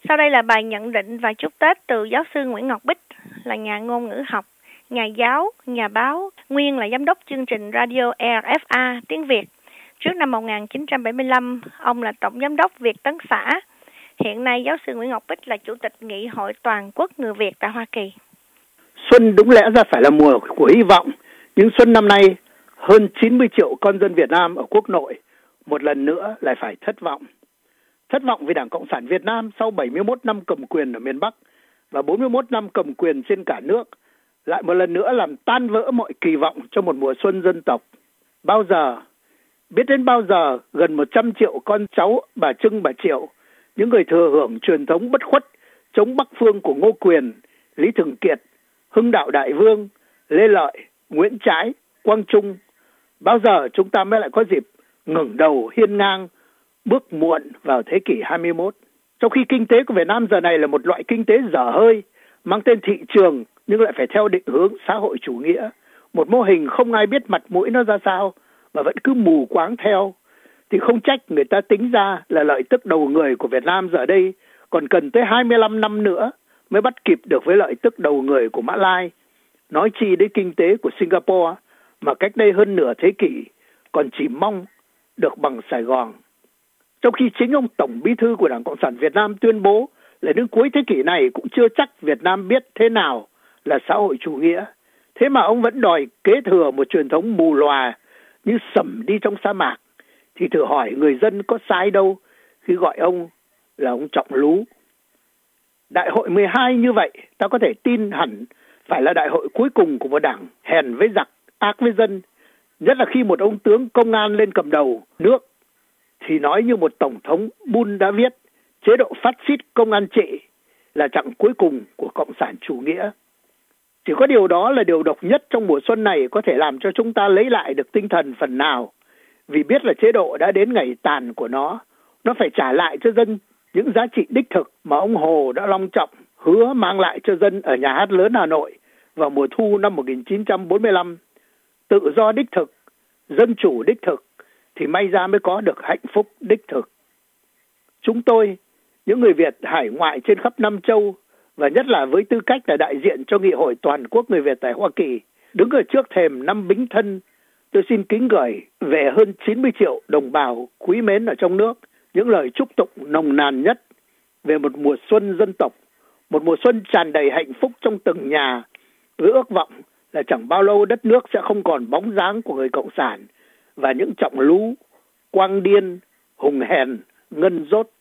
Sau đây là bài nhận định và chúc Tết từ giáo sư Nguyễn Ngọc Bích, là nhà ngôn ngữ học, nhà giáo, nhà báo, nguyên là giám đốc chương trình radio RFA tiếng Việt. Trước năm 1975, ông là tổng giám đốc Việt Tấn xã. Hiện nay, giáo sư Nguyễn Ngọc Bích là chủ tịch Nghị hội Toàn quốc người Việt tại Hoa Kỳ. Xuân đúng lẽ ra phải là mùa của hy vọng, nhưng xuân năm nay, hơn 90 triệu con dân Việt Nam ở quốc nội một lần nữa lại phải thất vọng. Thất vọng vì Đảng Cộng sản Việt Nam sau 71 năm cầm quyền ở miền Bắc và 41 năm cầm quyền trên cả nước lại một lần nữa làm tan vỡ mọi kỳ vọng cho một mùa xuân dân tộc. Bao giờ, biết đến bao giờ gần 100 triệu con cháu bà Trưng bà Triệu, những người thừa hưởng truyền thống bất khuất chống Bắc phương của Ngô Quyền, Lý Thường Kiệt, Hưng Đạo Đại Vương, Lê Lợi, Nguyễn Trãi, Quang Trung, bao giờ chúng ta mới lại có dịp ngẩng đầu hiên ngang bước muộn vào thế kỷ 21. Trong khi kinh tế của Việt Nam giờ này là một loại kinh tế dở hơi, mang tên thị trường nhưng lại phải theo định hướng xã hội chủ nghĩa, một mô hình không ai biết mặt mũi nó ra sao mà vẫn cứ mù quáng theo, thì không trách người ta tính ra là lợi tức đầu người của Việt Nam giờ đây còn cần tới 25 năm nữa mới bắt kịp được với lợi tức đầu người của Mã Lai. Nói chi đến kinh tế của Singapore mà cách đây hơn nửa thế kỷ còn chỉ mong được bằng Sài Gòn. Trong khi chính ông Tổng Bí thư của Đảng Cộng sản Việt Nam tuyên bố là đến cuối thế kỷ này cũng chưa chắc Việt Nam biết thế nào là xã hội chủ nghĩa. Thế mà ông vẫn đòi kế thừa một truyền thống mù lòa như sẩm đi trong sa mạc. Thì thử hỏi người dân có sai đâu khi gọi ông là ông Trọng Lú. Đại hội 12 như vậy ta có thể tin hẳn phải là đại hội cuối cùng của một đảng hèn với giặc, ác với dân. Nhất là khi một ông tướng công an lên cầm đầu nước thì nói như một tổng thống Bun đã viết, chế độ phát xít công an trị là chặng cuối cùng của Cộng sản chủ nghĩa. Chỉ có điều đó là điều độc nhất trong mùa xuân này có thể làm cho chúng ta lấy lại được tinh thần phần nào, vì biết là chế độ đã đến ngày tàn của nó phải trả lại cho dân những giá trị đích thực mà ông Hồ đã long trọng hứa mang lại cho dân ở Nhà hát lớn Hà Nội vào mùa thu năm 1945. Tự do đích thực, dân chủ đích thực thì may ra mới có được hạnh phúc đích thực. Chúng tôi, những người Việt hải ngoại trên khắp Nam Châu, và nhất là với tư cách là đại diện cho Nghị hội Toàn quốc người Việt tại Hoa Kỳ, đứng ở trước thềm năm Bính Thân, tôi xin kính gửi về hơn 90 triệu đồng bào quý mến ở trong nước những lời chúc tụng nồng nàn nhất về một mùa xuân dân tộc, một mùa xuân tràn đầy hạnh phúc trong từng nhà, với ước vọng là chẳng bao lâu đất nước sẽ không còn bóng dáng của người Cộng sản và những Trọng Lú, Quang Điên, Hùng Hèn, Ngân Dốt